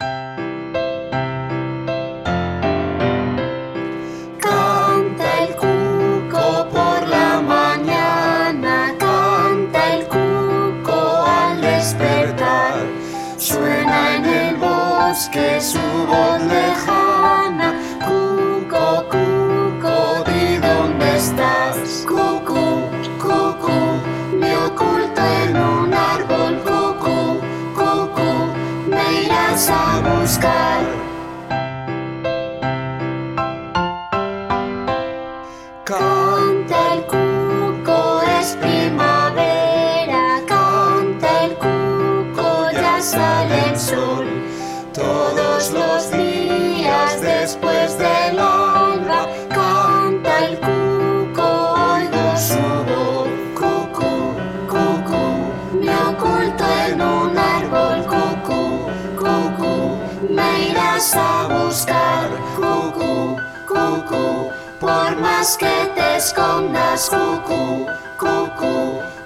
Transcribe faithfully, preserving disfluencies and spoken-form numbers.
Canta el cuco por la mañana, canta el cuco al despertar. Suena en el bosque su voz lejana. Cuco, cuco, di dónde estás. Cucu, cucu, me oculto en un árbol. Cucu, cucu, me irás a buscar. Canta el cuco, es primavera, canta el cuco, ya sale el sol. Todos los días después del alba, canta el cuco, oigo su voz. Cucu, cucu, me oculto en un árbol. Cucu, cucu, me irás a buscar. Cucu, cucu, por más que te escondas. Cucu, cucu,